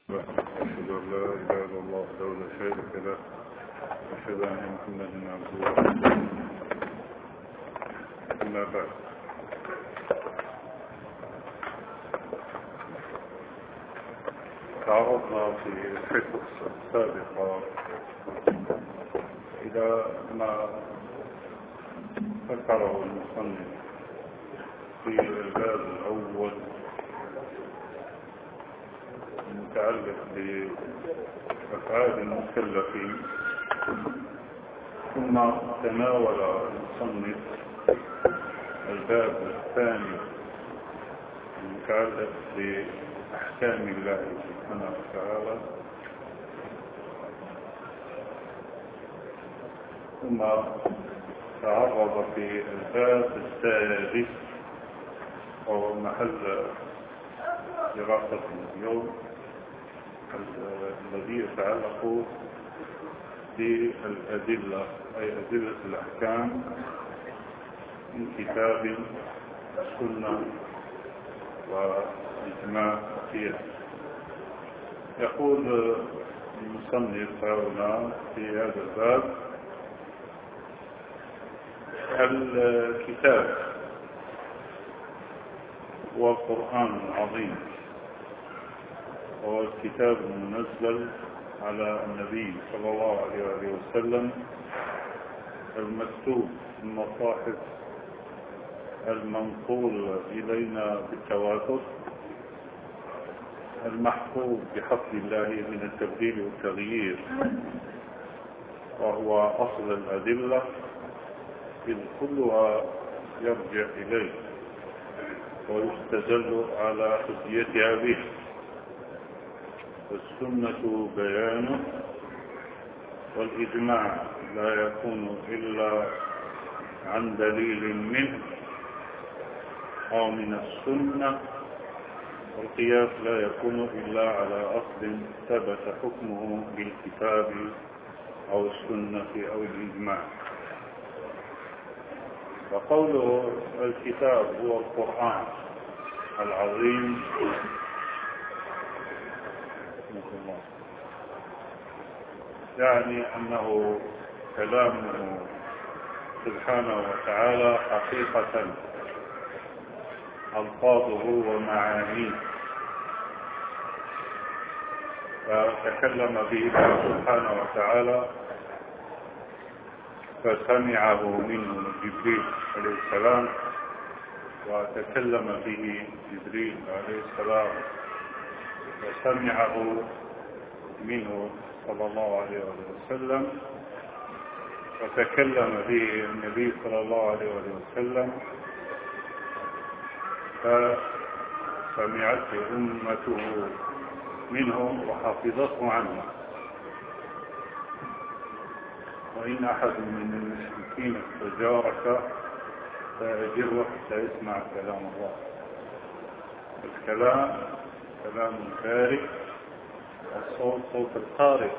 أشهد أن لا إله إلا الله وحده لا شريك له وأشهد أن محمدا عبده ورسوله. أما بعد، تعرضنا في الحصص السابقة إلى ما ذكره المصنف في الباب الأول المتعلق بأفعال المكلفين، ثم تناول المصنف الباب الثاني المتعلق بأحكام الله سبحانه وتعالى، ثم تعرض في الباب الثالث وهو محل دراستنا اليوم الذي يتعلق بالأدلة، أي أدلة الأحكام من كتاب السنة وإجماع القياس. يقول المصنف هنا في هذا الباب: الكتاب هو القرآن العظيم، هو الكتاب المنزل على النبي صلى الله عليه وسلم، المكتوب في المصاحف، المنقول إلينا بالتواتر، المحفوظ بحفظ الله من التبديل والتغيير، وهو أصل الأدلة إذ كلها يرجع إليه ويستدل على حجيتها به. السنة بيانه، والإجماع لا يكون إلا عن دليل منه أو من السنة، والقياس لا يكون إلا على أصل ثبت حكمه بالكتاب أو السنة أو الإجماع. وقوله الكتاب هو القرآن العظيم يعني أنه كلامه سبحانه وتعالى حقيقة، ألفاظه ومعانيه، فتكلم به سبحانه وتعالى فسمعه منه جبريل عليه السلام، وتكلم به جبريل عليه السلام فسمعه منه صلى الله عليه وسلم، وتكلم به النبي صلى الله عليه وسلم فسمعته أمته منه وحفظته عنه. وإن أحد من المشركين استجارك فأجره حتى يسمع كلام الله. الكلام كلام البارئ، والصوت صوت القارئ.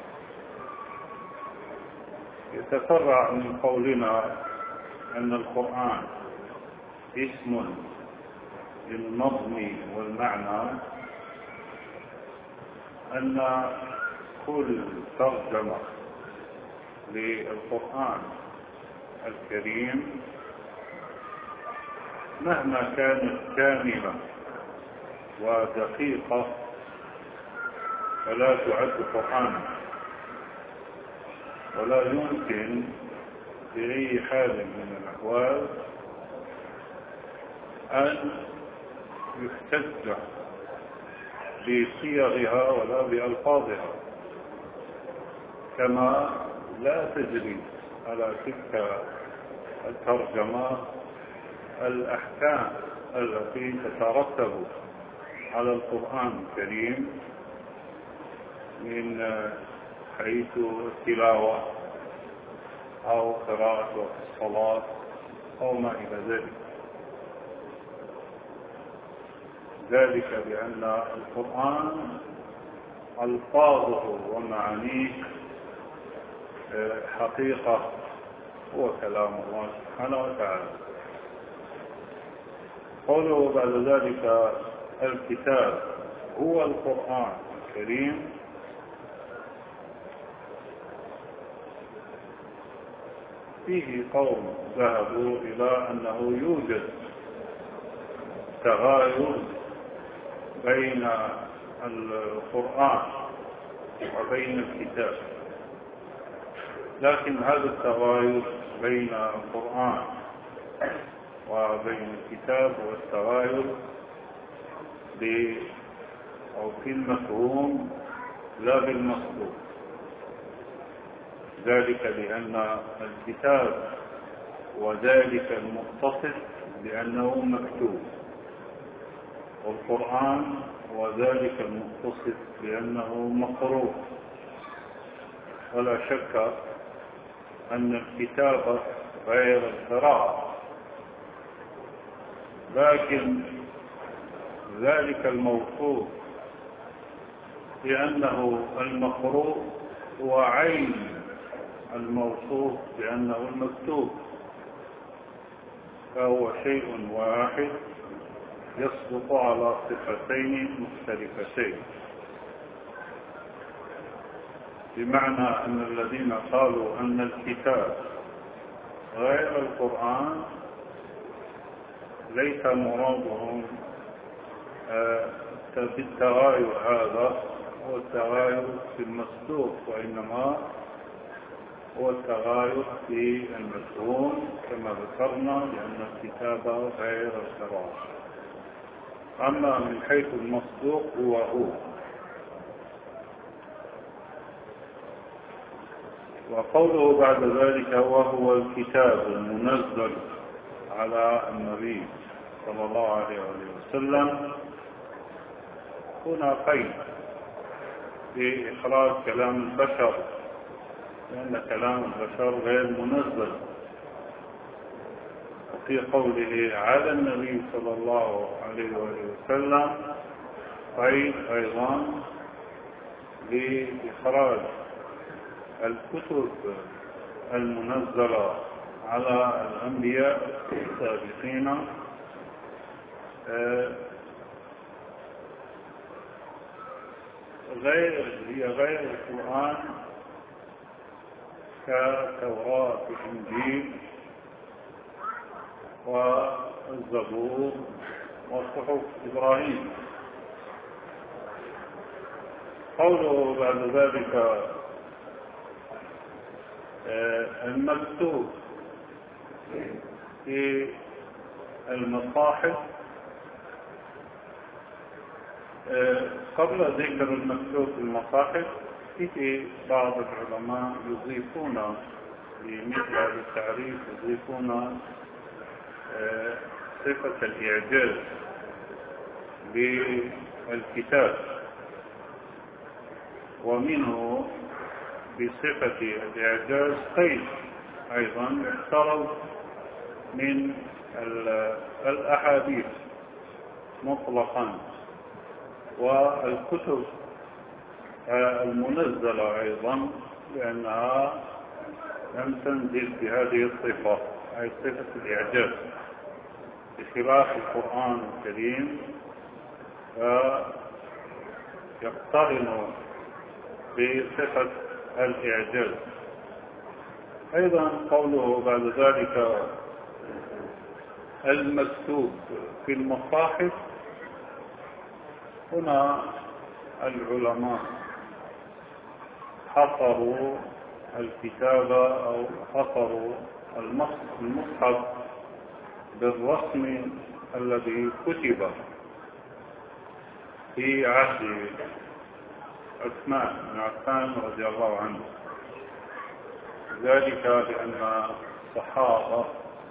يتفرع من قولنا أن القرآن اسم للنظم والمعنى أن كل ترجمة للقرآن الكريم مهما كانت كاملة ودقيقة فلا تعد قرآنا، ولا يمكن بأي حال من الأحوال أن يحتج بصيغها ولا بألفاظها، كما لا تجري على تلك الترجمة الأحكام التي تترتب على القرآن الكريم من حيث التلاوة أو قراءة الصلاة أو ما إلى ذلك. ذلك بأن القرآن ألفاظه ومعانيه حقيقة هو كلام الله سبحانه وتعالى. قوله بعد ذلك الكتاب هو القرآن الكريم فيه قوم ذهبوا إلى أنه يوجد تغاير بين القرآن وبين الكتاب، لكن هذا التغاير بين القرآن وبين الكتاب والتغاير أو في المفهوم لا بالمصدوق، ذلك لأن الكتاب وذلك المتصف بأنه مكتوب، والقرآن وذلك المتصف بأنه مقروء. ولا شك أن الكتابة غير القراءة، لكن ذلك الموصوف بأنه المقروء هو عين الموصوف بأنه المكتوب، فهو شيء واحد يصدق على صفتين مختلفتين، بمعنى أن الذين قالوا أن الكتاب غير القرآن ليس مرادهم بالتغاير هذا هو التغاير في المصدوق، وإنما هو التغاير في المفهوم كما ذكرنا، لأن الكتاب غير القراءة. أما من حيث المصدوق هو وقوله بعد ذلك وهو الكتاب المنزل على النبي صلى الله عليه وسلم، هنا قيد بإخراج كلام البشر، لأن كلام البشر غير منزل. وفي قوله على النبي صلى الله عليه وسلم قيد أيضا بإخراج الكتب المنزلة على الأنبياء السابقين هي غير القرآن كالتوراة والإنجيل والزبور وصحف إبراهيم. قوله بعد ذلك المكتوب في المصاحف، قبل ذكر المكتوب في المصاحف في بعض العلماء يضيفون لمثل هذا التعريف يضيفون صفة الإعجاز بالكتاب، ومنه بصفة الإعجاز قيد أيضا افترض من الأحاديث مطلقا، والكتب المنزلة أيضا، لأنها لم تنزل بهذه الصفة أي صفة الإعجاز، بخلاف القرآن الكريم يقترن بصفة الإعجاز. أيضا قوله بعد ذلك المكتوب في المصاحف، هنا العلماء حصروا الكتابة أو حصروا المصحف بالرسم الذي كتب في عهد عثمان بن عفان رضي الله عنه، ذلك لأن الصحابة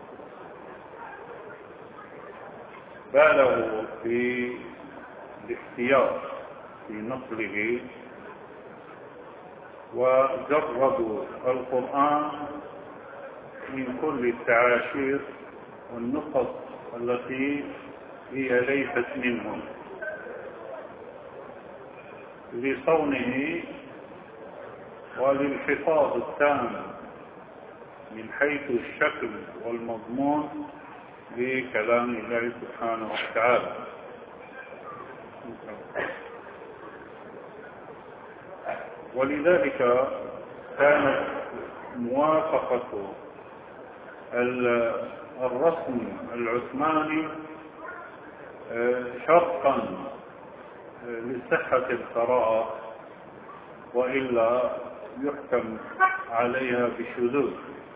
بالغوا في الاحتياط في نقله وجردوا القرآن من كل التعاشير والنقط التي هي ليست منهم، لصونه وللحفاظ التام من حيث الشكل والمضمون لكلام الله سبحانه وتعالى. ولذلك كانت موافقة الرسم العثماني شرطا لصحة القراءة، وإلا يحكم عليها بالشذوذ.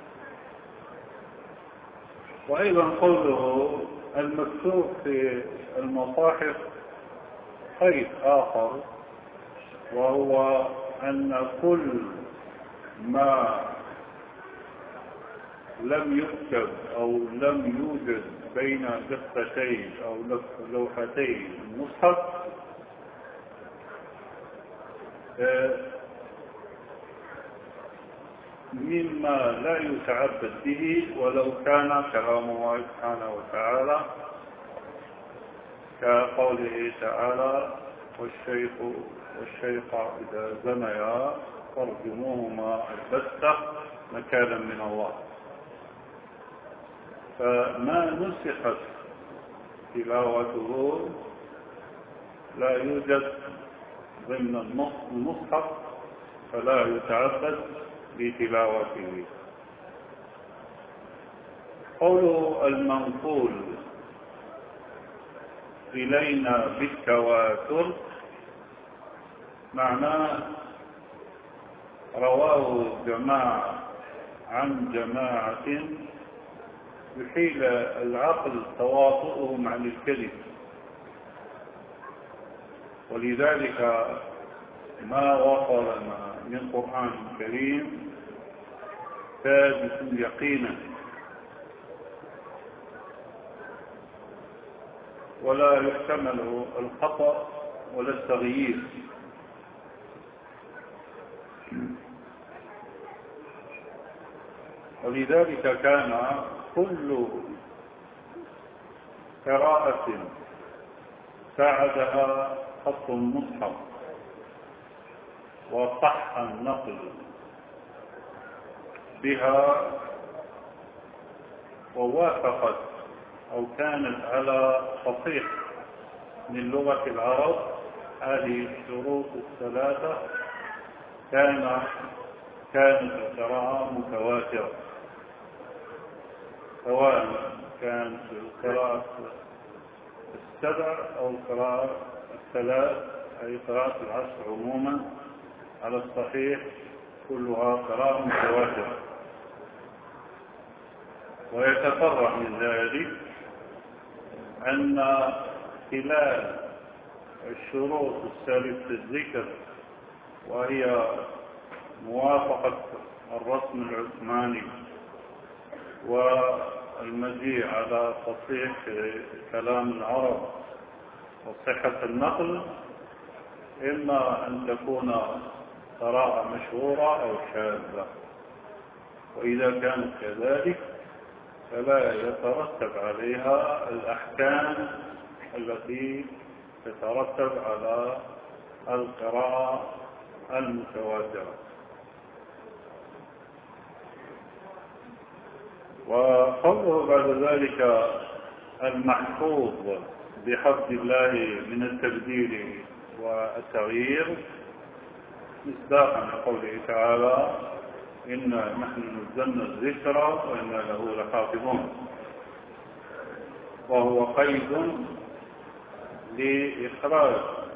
وأيضا قوله المكتوب في المصاحف قيد آخر، وهو أن كل ما لم يكتب أو لم يوجد بين دفتين أو لوحتين المصحف مما لا يتعبد به ولو كان كلام الله سبحانه وتعالى، كقوله تعالى: والشيخ إذا زنيا فارجموهما البتة نكالا من الله. فما نسخت تلاوته لا يوجد ضمن المصحف، فلا يتعبد بتلاوته. قوله المنقول إلينا بالتواتر معناه رواه جماعة عن جماعة يحيل العقل تواطؤهم عن الكذب، ولذلك ما وصلنا من قرآن كريم ثابت يقينا، ولا يحتمل الخطأ ولا التغيير. ولذلك كان كل قراءة ساعدها خط المصحف وصح النقل بها ووافقت أو كانت على فصيح من لغة العرب هذه الشروط الثلاثة، كانت القراءة متواترة، سواء كانت القراءة السبع أو القراءة الثلاث، أي قراءة العشر عموما على الصحيح كلها قراءة متواترة. ويتفرع من ذلك أن خلال الشروط الثالثة الذكر، وهي موافقة الرسم العثماني والمجيء على تصحيح كلام العرب وصحة النقل، إما أن تكون قراءة مشهورة أو شاذة، وإذا كانت كذلك فلا يترتب عليها الأحكام التي تترتب على القراءة المتواترة. وقوله بعد ذلك المحفوظ بحفظ الله من التبديل والتغيير مصداقا لقوله تعالى: إنا نحن نزلنا الذكر وإنا له لحافظون، وهو قيد لإخراج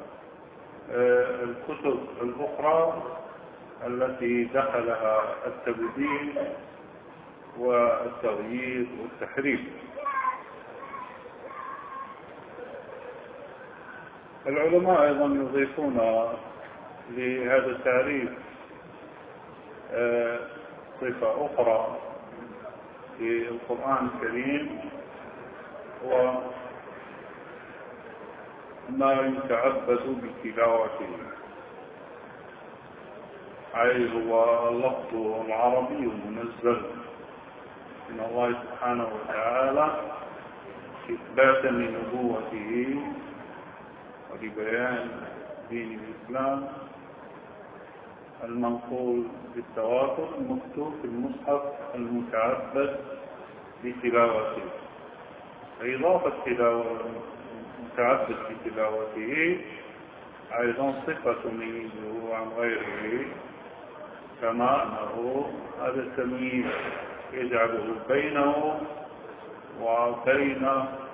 الكتب الأخرى التي دخلها التبديل والتغيير والتحريف. العلماء أيضا يضيفون لهذا التعريف صفة أخرى في القرآن الكريم، وما يتعبد بتلاوته، أي هو اللفظ العربي المنزل من الله سبحانه وتعالى إثباتا لنبوته ولبيان دين الإسلام، المنقول بالتواتر المكتوب في المصحف المتعبد بتلاوته. إضافة المتعبد بتلاوته أيضا صفة تميزه عن غيره، كما أنه هذا التمييز يجعله بينه وبين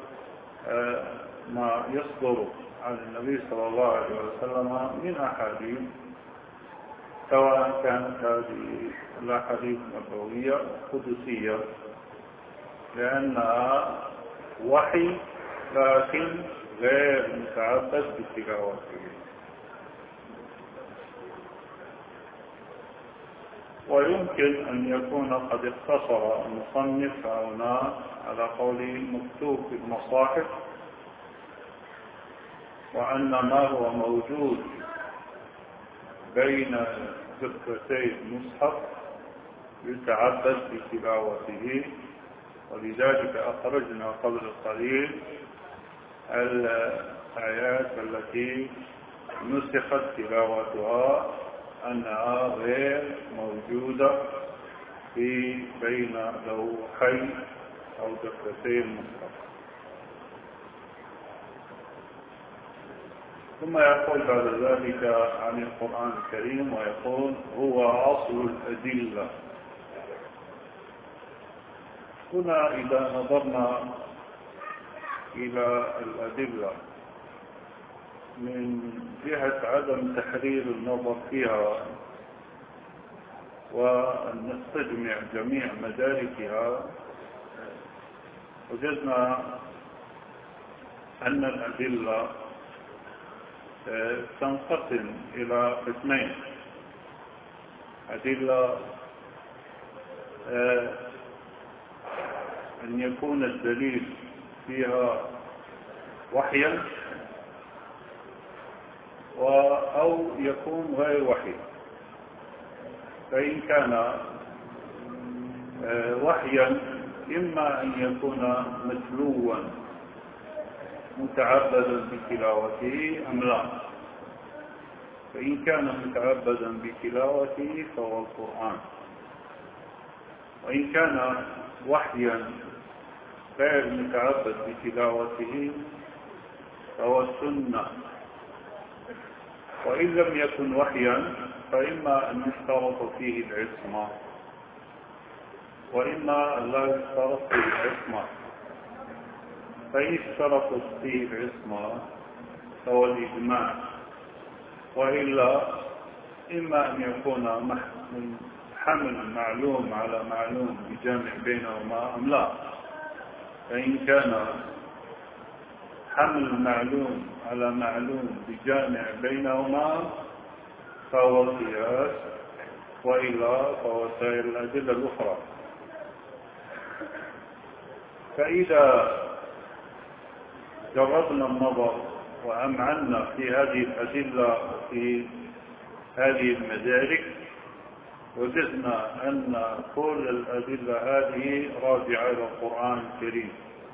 ما يصدر عن النبي صلى الله عليه وسلم من أحاديث، سواء كانت هذه الأحاديث نبوية قدسية، لأنها وحي لكن غير متعبد بتلاوته. ويمكن أن يكون قد اقتصر المصنف هنا على قول مكتوب في المصاحف، وأن ما هو موجود بين دفتي المصحف يتعبد بتلاوته، ولذلك أخرجنا قبل قليل الآيات التي نسخت تلاوتها أنها غير موجودة في بين لوحي أو دفتي المصحف. ثم يقول بعد ذلك عن القرآن الكريم ويقول هو أصل الأدلة. هنا إذا نظرنا إلى الأدلة من جهة عدم تحرير النظر فيها وأن نستجمع جميع مداركها، وجدنا أن الأدلة تنقسم إلى قسمين: أدلة أن يكون الدليل فيها وحيا، أو يكون غير وحي. فإن كان وحيا إما أن يكون متلوا متعبدا بتلاوته أم لا. فإن كان متعبدا بتلاوته فهو القرآن، وإن كان وحيا غير متعبد بتلاوته فهو السنة. وإن لم يكن وحيا فإما أن يشترط فيه العصمة وإما أن لا يشترط فيه العصمة. فإن اشترطت فيه العصمة فهو الإجماع، وإلا إما أن يكون حمل معلوم على معلوم بجامع بينهما أم لا. فإن كان حمل معلوم على معلوم بجامع بينهما فهو القياس، وإلا فهو سائر الأدلة الأخرى. فإذا جربنا النظر وأمعنا في هذه الأدلة وفي هذه المدارك، وجدنا أن كل الأدلة هذه راجعة إلى القرآن الكريم.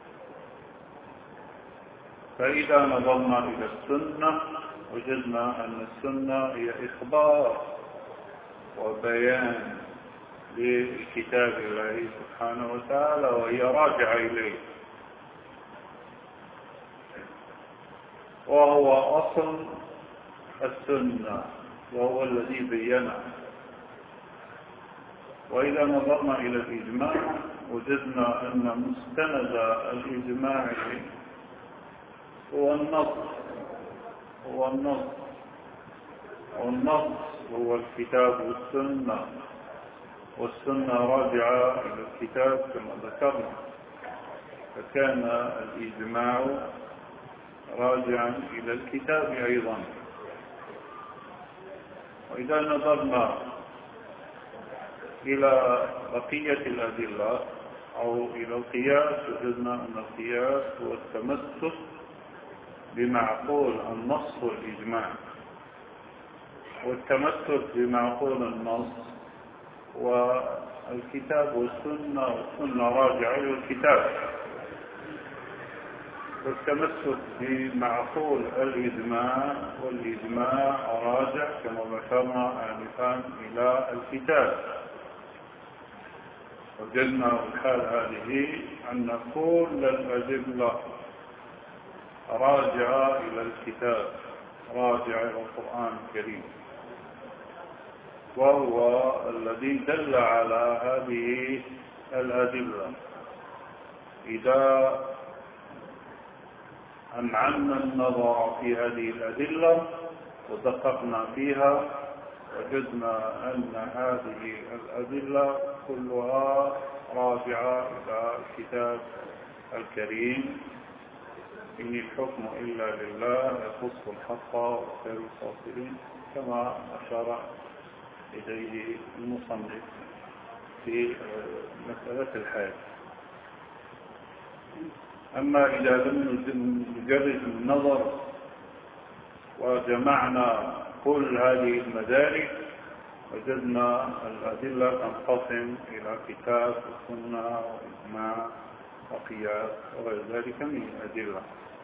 فإذا نظرنا إلى السنة وجدنا أن السنة هي إخبار وبيان لكتاب الله سبحانه وتعالى، وهي راجعة إليه، وهو أصل السنة وهو الذي بينه. وإذا نظرنا إلى الإجماع وجدنا أن مستند الإجماع هو النص والنص هو الكتاب والسنة، والسنة راجعة إلى الكتاب كما ذكرنا، فكان الإجماع راجعا إلى الكتاب أيضا. وإذا نظرنا إلى بقية الأدلة أو إلى القياس وجدنا أن القياس هو التمسك بمعقول النص والإجماع، والتمسك بمعقول النص والكتاب والسنة راجعة إلى الكتاب، والتمسك بمعقول الإجماع والإجماع راجع كما ذكرنا آنفا إلى الكتاب. وجدنا الحال هذه أن كل الأدلة راجعة إلى الكتاب، راجع إلى القرآن الكريم، وهو الذي دل على هذه الأدلة. إذا أمعنا النظر في هذه الأدلة ودققنا فيها وجدنا أن هذه الأدلة كلها راجعة إلى الكتاب الكريم: إن الحكم إلا لله يخص الحق وخير الفاصلين، كما أشار إليه المصنف في مسألة الحاج. أما إذا لم نجرد النظر وجمعنا كل هذه المدارك وجدنا الأدلة تنقسم إلى كتاب وسنة وإجماع وقياس وغير ذلك من الأدلة.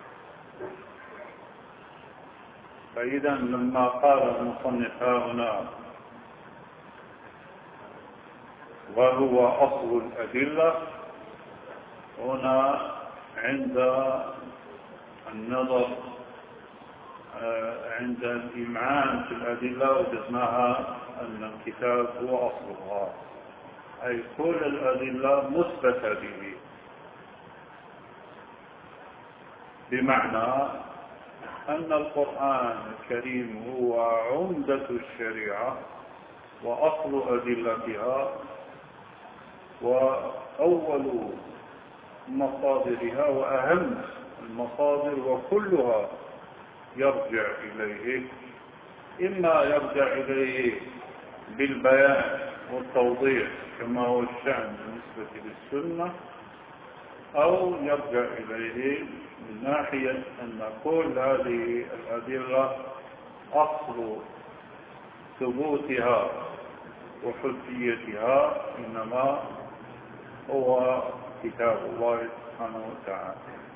فإذا لما قال المصنف هنا وهو أصل الأدلة، هنا عند النظر عند الإمعان في الأدلة وجدناها أن الكتاب هو أصلها، أي كل الأدلة مثبتة به، بمعنى أن القرآن الكريم هو عمدة الشريعة وأصل أدلتها وأول مصادرها وأهم المصادر، وكلها يرجع إليه، إما يرجع إليه بالبيان والتوضيح كما هو الشأن بالنسبة للسنة، أو يرجع إليه من ناحية أن كل هذه الأدلة أصل ثبوتها وحجيتها إنما هو كتاب الله سبحانه وتعالى.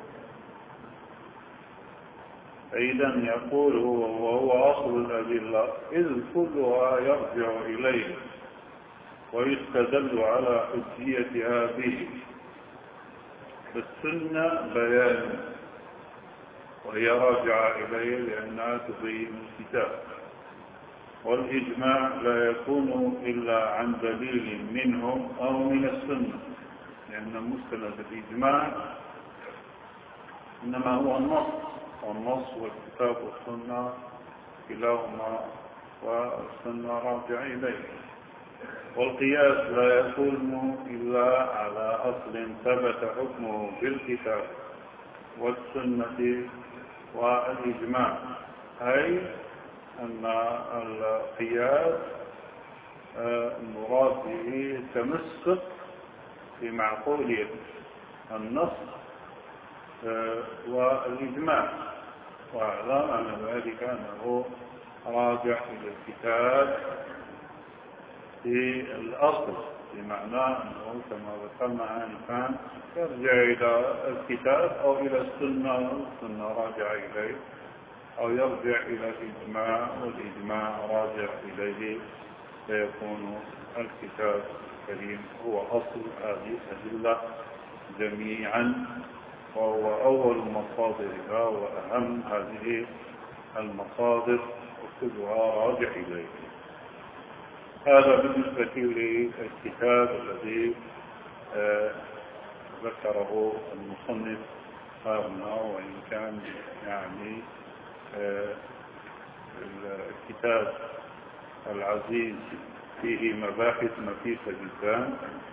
فإذا يقول وهو أصل الأدلة إذ كلها يرجع إليه ويستدل على حجيتها به. فالسنة بيان وهي راجعة إليه لأنها تبين الكتاب، والإجماع لا يكون إلا عن دليل منهم أو من السنة، لأن مستند الإجماع إنما هو النص، والنص والكتاب والسنة كلاهما والسنة راجع إليه. والقياس لا يكون إلا على أصل ثبت حكمه بالكتاب والسنة والإجماع، أي أن القياس المراد به التمسك بمعقولية النص والإجماع، واعلم أن ذلك أنه راجع إلى الكتاب في الأصل، بمعنى أنه كما ذكرنا آنفا يرجع إلى الكتاب أو إلى السنة، والسنة راجع إليه، أو يرجع إلى الإجماع والإجماع راجع إليه، فيكون الكتاب الكريم هو أصل هذه الأدلة جميعا، وهو أول مصادرها وأهم هذه المصادر، وكلها راجع إليه. هذا بالنسبة للكتاب الذي ذكره المصنف هنا، وإن كان يعني الكتاب العزيز فيه مباحث نفيسة جدا.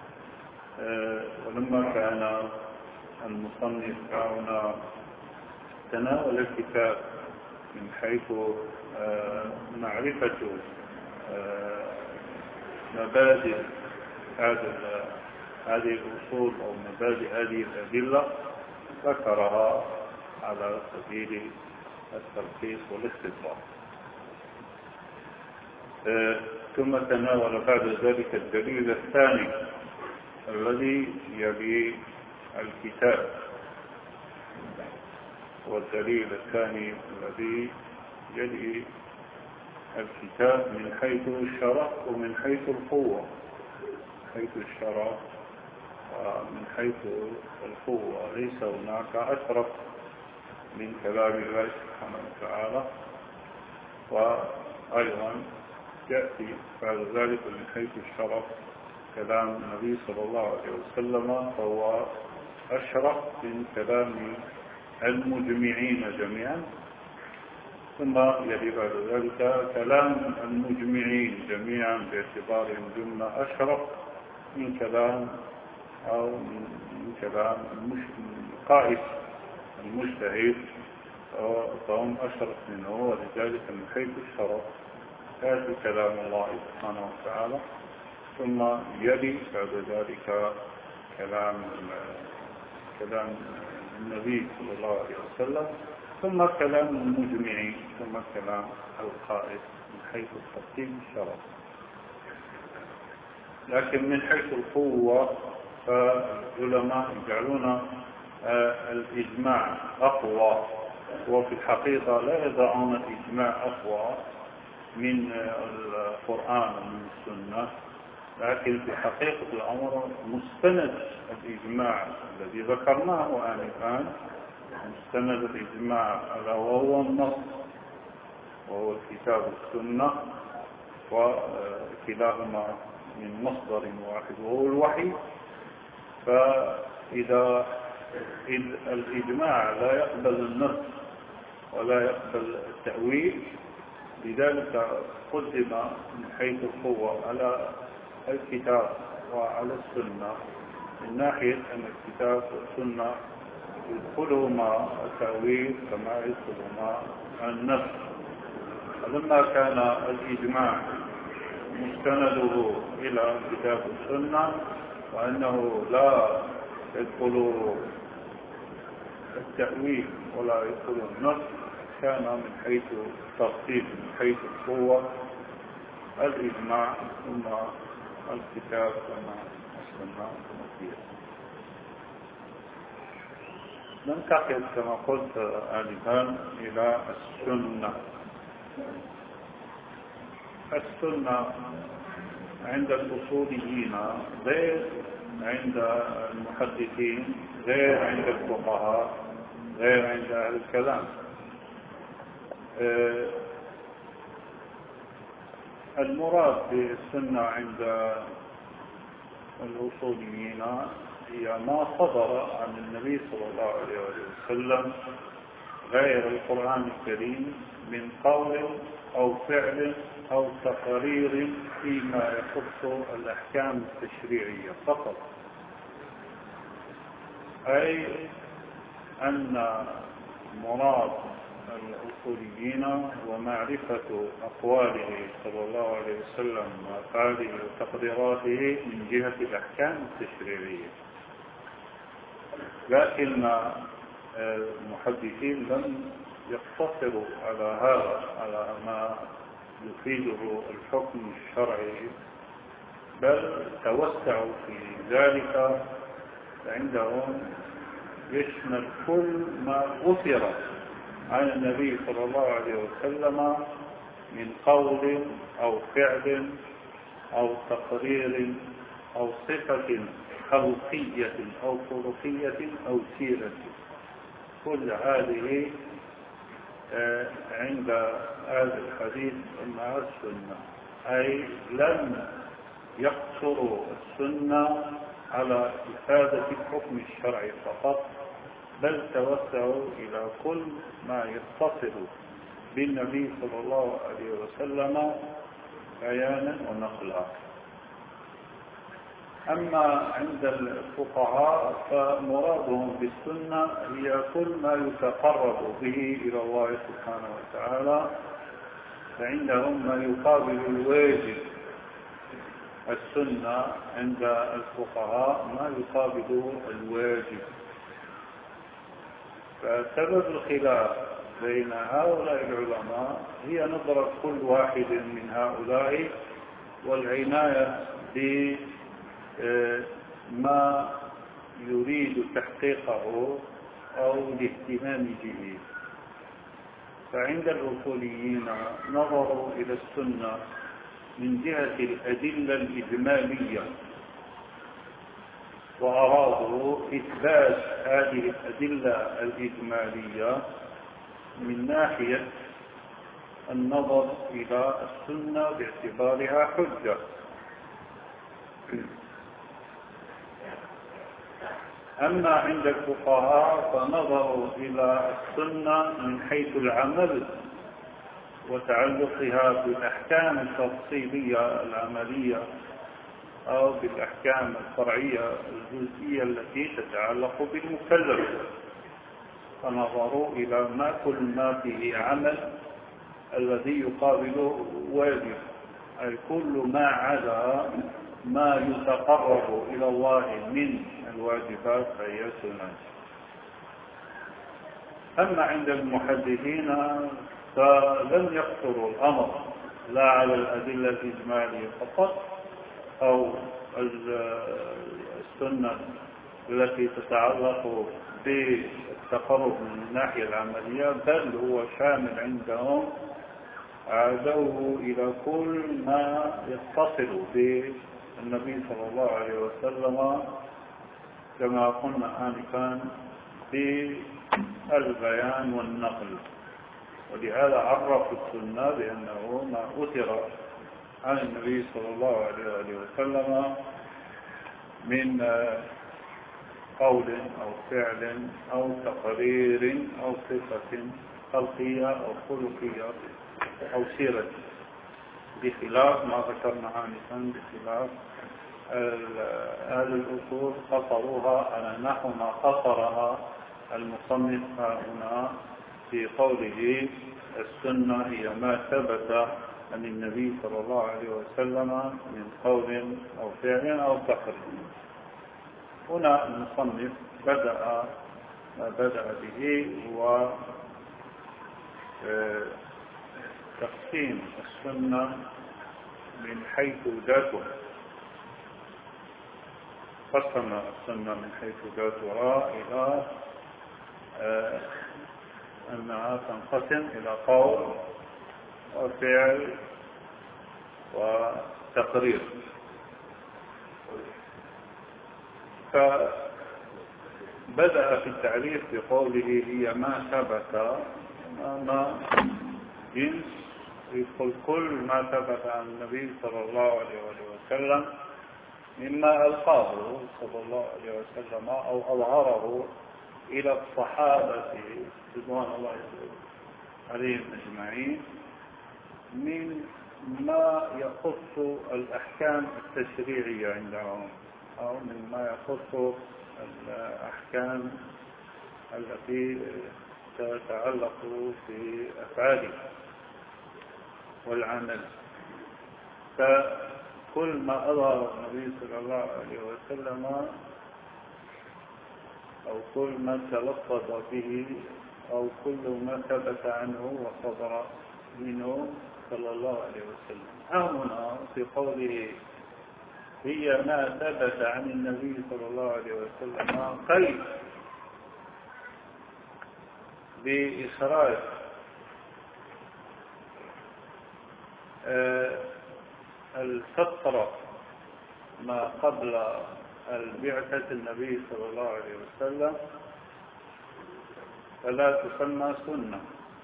ولما كان المصنف هنا تناول الكتاب من حيث معرفة مبادئ هذه الأصول أو مبادئ هذه الأدلة، ذكرها على سبيل التلخيص والاختصار. ثم تناول بعد ذلك الدليل الثاني الذي يلي الكتاب، والدليل الثاني الذي يلي الكتاب من حيث الشرف ومن حيث القوة، حيث الشرف ومن حيث القوة. ليس هناك أشرف من كلام الله سبحانه وتعالى، وأيضا يأتي بعد ذلك من حيث الشرف كلام النبي صلى الله عليه وسلم، فهو أشرف من كلام المجمعين جميعا. ثم يلي بعد ذلك كلام المجمعين جميعا باعتبارهم جملة أشرف من كلام أو من كلام القائد المجتهد، فهم أشرف منه، ولذلك من حيث الشرف هذا كلام الله سبحانه وتعالى، ثم يلي بعد ذلك كلام النبي صلى الله عليه وسلم، ثم كلام المجمعين، ثم كلام القائد من حيث الترتيب الشرف. لكن من حيث القوة فالعلماء يجعلون الإجماع أقوى، وفي الحقيقة لا يضعون الإجماع أقوى من القرآن ومن السنة، لكن في حقيقة الأمر مستند الإجماع الذي ذكرناه آنفا، مستند الإجماع وهو النص وهو الكتاب والسنة، وكلاهما من مصدر واحد وهو الوحي. فإذا الإجماع لا يقبل النص ولا يقبل التأويل، لذلك قدم من حيث القوة على الكتاب وعلى السنة، من ناحية أن الكتاب والسنة يدخلهما التأويل كما يدخلهما النص. فلما كان الإجماع مستنده إلى الكتاب والسنة وأنه لا يدخل التأويل ولا يدخل النص، كان من حيث الترتيب من حيث القوة الإجماع ثم الكتاب ثم السنة ثم القياس. ننتقل كما قلت آنفا إلى السنة. السنة عند الأصوليين غير عند المحدثين، غير عند الفقهاء، غير عند أهل الكلام. المراد بالسنة عند الأصوليين هي ما صدر عن النبي صلى الله عليه وسلم غير القرآن الكريم من قول أو فعل أو تقرير فيما يخص الأحكام التشريعية فقط. أي أن مراد الأصوليين ومعرفة أقواله صلى الله عليه وسلم وأفعاله وتقريراته من جهة الأحكام التشريعية، لكن المحدثين لم يقتصروا على هذا، على ما يفيده الحكم الشرعي، بل توسعوا في ذلك. عندهم يشمل كل ما غفر عن النبي صلى الله عليه وسلم من قول أو فعل أو تقرير أو صفة خلقية أو خلقية أو سيرة. كل هذه عند هذا الحديث مع السنة، أي لم يقصروا السنة على إفادة الحكم الشرعي فقط، بل توسعوا إلى كل ما يتصل بالنبي صلى الله عليه وسلم بيانا ونقلا. أما عند الفقهاء فمرادهم بالسنة هي كل ما يتقرب به إلى الله سبحانه وتعالى، فعندهم ما يقابل الواجب. السنة عند الفقهاء ما يقابل الواجب. فسبب الخلاف بين هؤلاء العلماء هي نظرة كل واحد من هؤلاء والعناية بما يريد تحقيقه أو الاهتمام به. فعند الأصوليين نظروا إلى السنة من جهة الأدلة الإجمالية، وأرادوا إثبات هذه الأدلة الإجمالية من ناحية النظر إلى السنة باعتبارها حجة. أما عند الفقهاء فنظروا إلى السنة من حيث العمل وتعلقها بالأحكام التفصيلية العملية أو بالأحكام الفرعية الجزئية التي تتعلق بالمكلف، فنظروا إلى ما كل ما فيه عمل الذي يقابله واجب، أي كل ما عدا ما يتقرب إلى الله من الواجبات فهي سنن. أما عند المحدثين فلم يقصروا الأمر لا على الأدلة الإجمالية فقط أو السنة التي تتعلق بالتقرب من الناحية العملية، بل هو شامل عندهم، عادوه إلى كل ما يتصل بالنبي صلى الله عليه وسلم كما قلنا آنفا بالبيان والنقل. ولهذا عرفوا السنة بأنه ما أثر عن النبي صلى الله عليه وسلم من قول أو فعل أو تقرير أو صفة خلقية أو خلقية أو سيرة، بخلاف ما ذكرنا آنفا، بخلاف أهل الأصول قصروها على نحو ما قصرها المصنف هنا في قوله السنة هي ما ثبت عن النبي صلى الله عليه وسلم من قول أو فعل أو تقرير. هنا المصنف بدأ به هو تقسيم السنة من حيث ذاتها. قسم السنة من حيث ذاتها إلى أنها تنقسم إلى قول وفعل وتقرير. فبدأ في التعريف بقوله هي ما ثبت، ما جنس يدخل كل ما ثبت عن النبي صلى الله عليه وسلم مما ألقاه صلى الله عليه وسلم أو أظهره إلى الصحابة رضوان الله عليهم أجمعين من ما يخص الأحكام التشريعية عندهم، أو مما يخص الأحكام التي تتعلق في أفعاله والعمل. فكل ما أظهر النبي صلى الله عليه وسلم أو كل ما تلفظ به أو كل ما ثبت عنه وصدر منه صلى الله عليه وسلم. هنا في قوله هي ما ثبت عن النبي صلى الله عليه وسلم قيد بإخراج الفترة ما قبل البعثة النبي صلى الله عليه وسلم فلا تسمى سنة،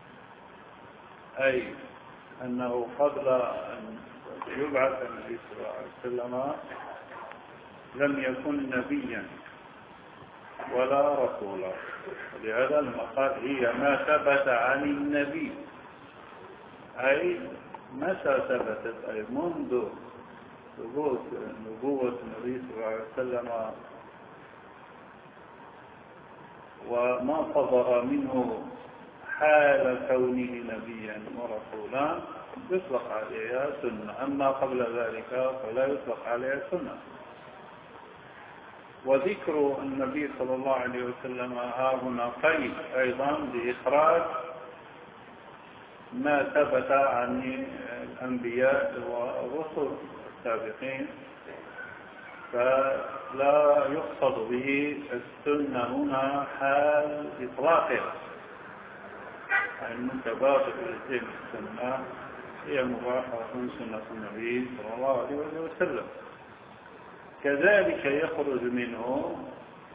أي أنه قبل أن يبعث النبي صلى الله عليه وسلم لم يكن نبيا ولا رسولا. ولهذا المقال هي ما ثبت عن النبي، أي متى ثبتت، أي منذ ثبوت نبوة النبي صلى الله عليه وسلم وما صدر منه حال كونه نبيا ورسولا يطلق عليها سنة. أما قبل ذلك فلا يطلق عليها سنة. وذكر النبي صلى الله عليه وسلم هنا قيد أيضا بإخراج ما ثبت عن الأنبياء والرسل السابقين، فلا يقصد به السنة هنا حال إطلاقها، المتبادر إلى السنة هي مباحة سنة النبي صلى الله عليه وسلم. كذلك يخرج منه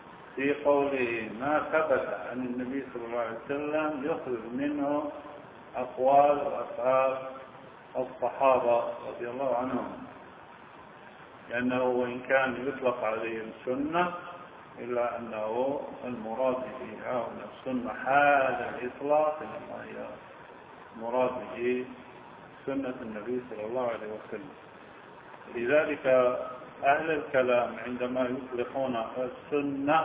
في قوله ما ثبت عن النبي صلى الله عليه وسلم، يخرج منه أقوال وأفعال الصحابة رضي الله عنهم، لأنه وإن كان يطلق عليهم سنة إلا أنه المراد به هنا السنة حال الإطلاق، إنما هي مراد به سنة النبي صلى الله عليه وسلم. لذلك أهل الكلام عندما يطلقون السنة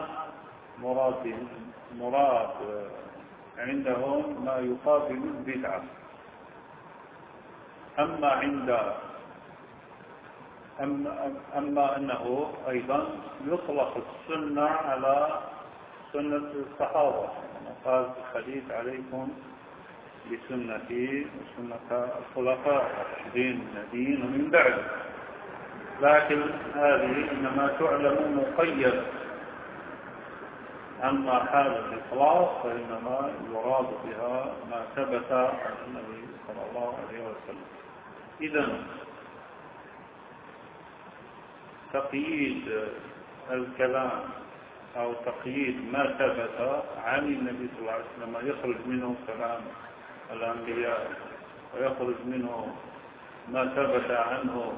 مراد عندهم ما يقابل البدعة. أما أنه أيضا يطلق السنة على سنة الصحابة، كما قال الحديث عليكم بسنتي وسنة الخلفاء الراشدين الذين من بعد. لكن هذه إنما تعلم مقيد، أما حال الإطلاق فإنما يراد بها ما ثبت عن النبي صلى الله عليه وسلم. إذن تقييد الكلام أو تقييد ما ثبت عن النبي صلى الله عليه وسلم يخرج منه كلام الأنبياء ويخرج منه ما ثبت عنه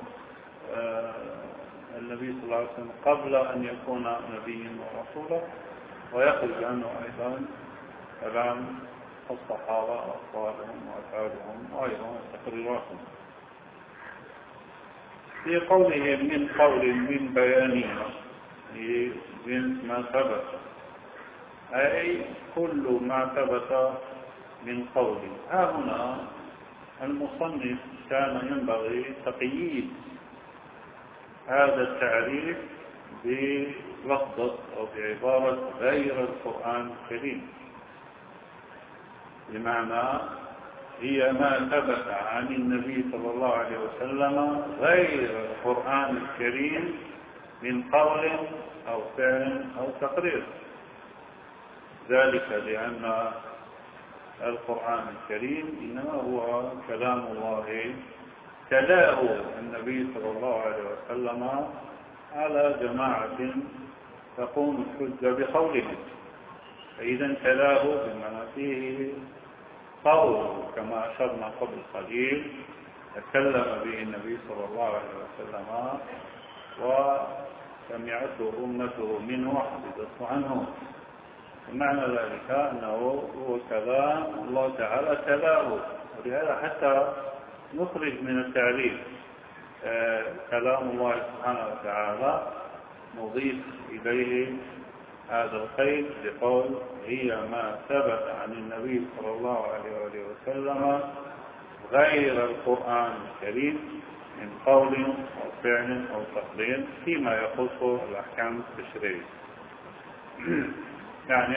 النبي صلى الله عليه وسلم قبل أن يكون نبيا ورسولا، ويخرج عنه أيضا كلام الصحابة أقوالهم وأفعالهم وأيضا تقريراتهم. في قوله من قول من بيانه من ما ثبت، أي كل ما ثبت من قول. ها هنا المصنف كان ينبغي تقييد هذا التعريف بلفظة أو بعبارة غير القرآن الكريم، بمعنى هي ما ثبت عن النبي صلى الله عليه وسلم غير القرآن الكريم من قول أو فعل أو تقرير. ذلك لأن القرآن الكريم إنما هو كلام الله تلاه النبي صلى الله عليه وسلم على جماعة تقوم الحجة بقولهم، فإذا تلاه بمعنى فيه قول، كما أشرنا قبل قليل تكلم به النبي صلى الله عليه وسلم وسمعته أمته منه وحفظته عنه. ومعنى ذلك أنه هو كلام الله تعالى تلاه، ولهذا حتى نخرج من التعريف كلام الله سبحانه وتعالى نضيف إليه هذا القيد بقول هي ما ثبت عن النبي صلى الله عليه وسلم غير القرآن الكريم من قول أو فعل أو تقرير فيما يخص الأحكام التشريعية. يعني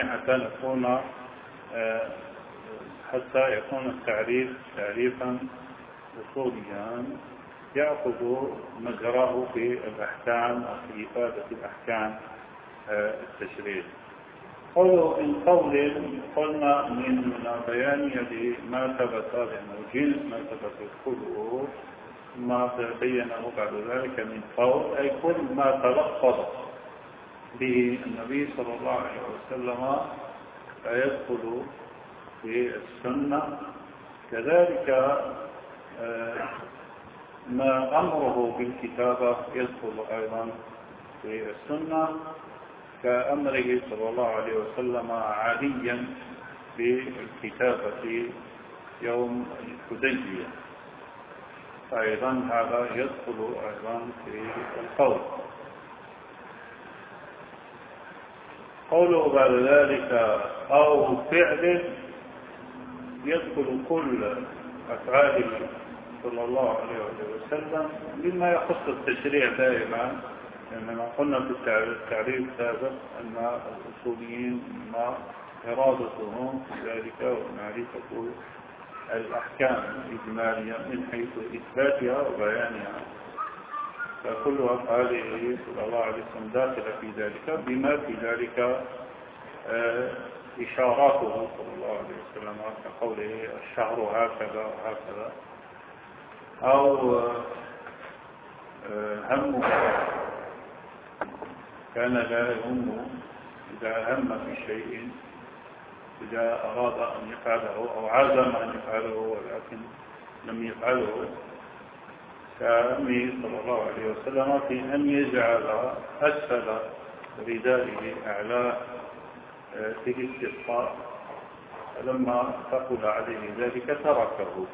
حتى يكون التعريف تعريفا أصوليا يأخذ مجراه في الأحكام أو في إفادة الأحكام التشريع. قوله من قول قلنا من بيان ما ثبت، لأنه جنس ما ثبت كله ما بينه بعد ذلك من قول، أي كل ما تلفظ به النبي صلى الله عليه وسلم فيدخل في السنة. كذلك ما أمره بالكتابة يدخل أيضا في السنة، كأمره صلى الله عليه وسلم عاليا بالكتابة يوم الحديبية، فأيضا هذا يدخل أيضا في القول. قوله بعد ذلك أو فعل يدخل كل أفعاله صلى الله عليه وسلم مما يخص التشريع دائما، لأننا قلنا في التعريف السابق أن الأصوليين ما إرادتهم في ذلك ومعرفة الأحكام الإجمالية من حيث إثباتها وبيانها، فكل أفعاله صلى الله عليه وسلم داخل في ذلك بما في ذلك إشاراته صلى الله عليه وسلم كقوله الشهر هكذا وهكذا، أو همه كان لا يهم إذا هم في شيء إذا أراد أن يفعله أو عزم أن يفعله ولكن لم يفعله، كأمه صلى الله عليه وسلم في أن يجعل أسفل ردائه أعلاه في الاستسقاء، فلما ثقل عليه ذلك تركه.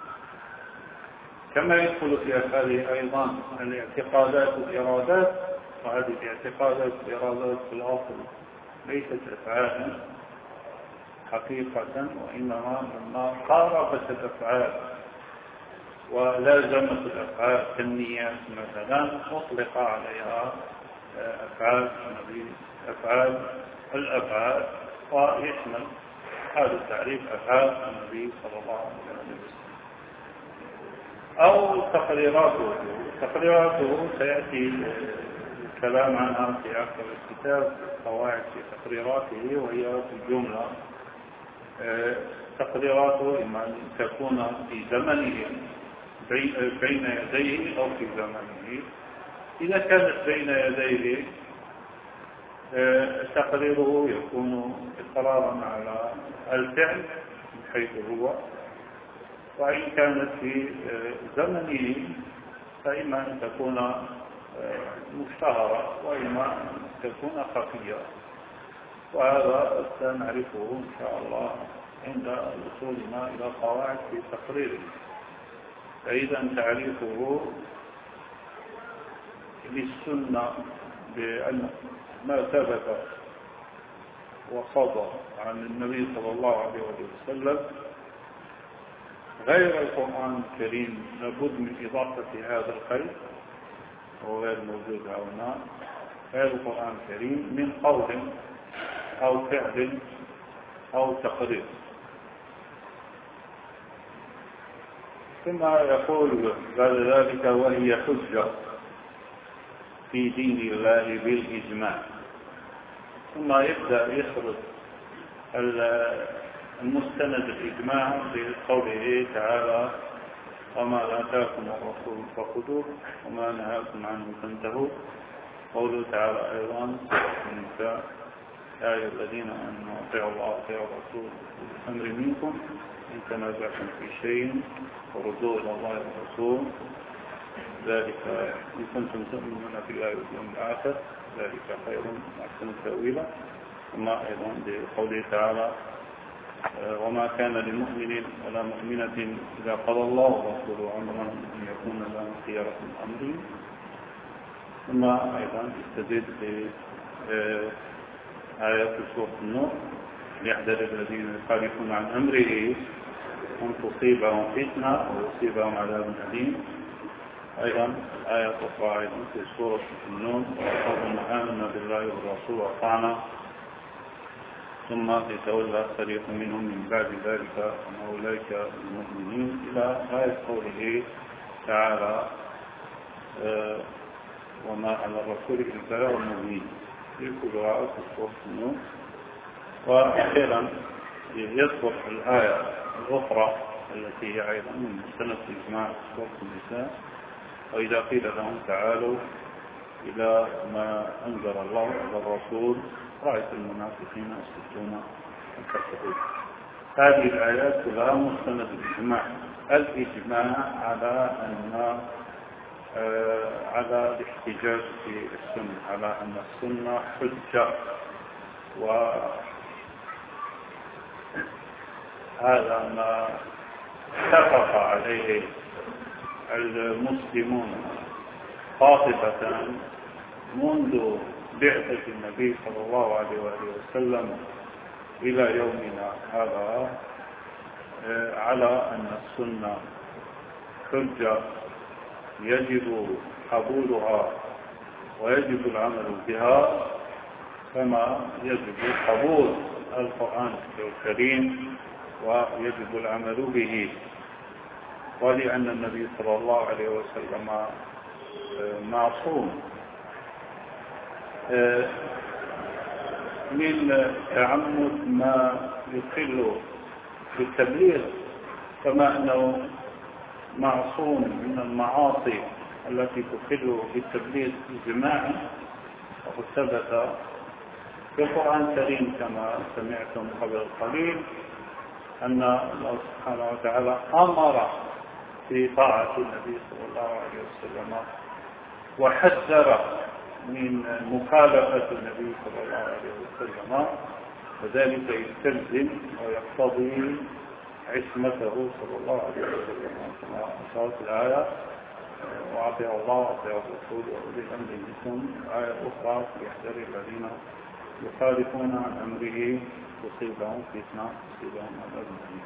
كما يدخل في أفعاله أيضا الاعتقادات والإرادات، وهذه الاعتقادات والإرادات في الأصل ليست أفعالا حقيقة، وإنما لما قاربت الأفعال ولازمت الأفعال كالنيات مثلا أطلق عليها أفعال النبي، أفعال الأفعال، ويشمل هذا التعريف أفعال النبي صلى الله عليه وسلم. أو تقريراته سيأتي الكلام عنها في آخر الكتاب، قواعد في تقريراته، وهي في الجملة تقريراته إما أن تكون في زمنه بين يديه أو في زمنه. إذا كانت بين يديه تقريره يكون إقرارا على الفعل من حيث هو، وإن كانت في زمنه فإما أن تكون مشتهرة وإما أن تكون خفية، وهذا سنعرفه إن شاء الله عند وصولنا إلى قواعد في تقريره. فإذا تعريفه للسنة بأن ما ثبت وصدر عن النبي صلى الله عليه وسلم غير القرآن الكريم لابد من إضافة هذا القيد، وهو غير موجود هنا، غير القرآن الكريم من قول أو فعل أو تقرير. ثم يقول بعد ذلك: وهي حجة في دين الله بالإجماع. ثم يبدأ يسرد المستند الإجماع بقوله تعالى: وما آتاكم الرسول فخذوه وما نهاكم عنه فانتهوا. قوله تعالى أيضا: يا أيها الذين آمنوا أطيعوا الله وأطيعوا الرسول أمر منكم إن تنازعتم في شيء فردوه إلى الله والرسول، ذلك إن كنتم تؤمنون بالله واليوم الآخر، ذلك خير وأحسن تأويلا. ثم أيضا بقوله تعالى: وما كان لمؤمن ولا مؤمنة إذا قضى الله ورسوله أمرا أن يكون لهم خيرة من أمرهم. ثم أيضا يستدل بآيات سورة النور: ليحذر الذين يخالفون عن أمره أن تصيبهم فتنة ويصيبهم عذاب أليم. أيضا آيات أخرى أيضا في سورة النور: وقالوا آمنا بالله والرسول وأطعنا ثم يتولى فريق منهم من بعد ذلك وما أولئك المؤمنين، إلى آية قوله تعالى: وما على الرسول إلا البلاغ المبين. كلها في سورة النور. وأخيرا يذكر الآية الأخرى التي هي أيضا من مستند الإجماع في سورة النساء: وإذا قيل لهم تعالوا إلى ما أنزل الله على الرسول رأيت المنافقين يصدون ويكفرون. هذه الآيات كلها مستند الإجماع على الاحتجاج في السنة، على أن السنة حجة. وهذا ما اتفق عليه المسلمون قاطبة منذ بعثة النبي صلى الله عليه وآله وسلم إلى يومنا هذا، على أن السنة حجة يجب قبولها ويجب العمل بها، كما يجب قبول القرآن الكريم ويجب العمل به. ولأن النبي صلى الله عليه وسلم معصوم من تعمد ما يخل بالتبليغ، كما أنه معصوم من المعاصي التي تخل بالتبليغ إجماعا. وقد ثبت في القرآن الكريم كما سمعتم قبل قليل أن الله سبحانه وتعالى أمر في طاعة النبي صلى الله عليه وسلم وحذر من مخالفة النبي صلى الله عليه وسلم، وذلك يستلزم ويقتضي عصمته صلى الله عليه وسلم كما أشارت الآية: وأطيعوا الله وأطيعوا الرسول وأولي الأمر منكم. آية أخرى: يحذر الذين يخالفون عن أمره تصيبهم فتنة تصيبهم عذاب أليم.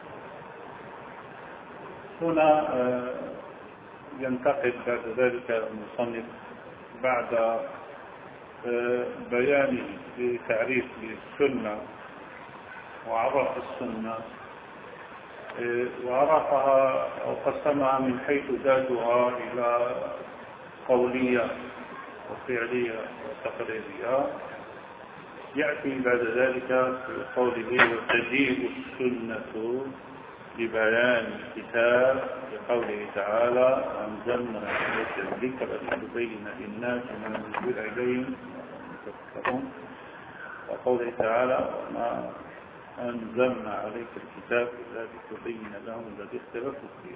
هنا ينتقل بعد ذلك المصنف بعد بيانه لتعريف السنة وعرف السنة وعرفها أو قسمها من حيث ذاتها إلى قولية وفعلية وتقريرية. يأتي بعد ذلك في قوله: وتجيء السنة ببيان الكتاب، بقوله تعالى: أنزلنا إليك الذكر لتبين للناس ما نزل إليهم وتذكرهم، وقوله تعالى: وما أنزلنا عليك الكتاب إلا لتبين لهم الذي اختلفوا فيه.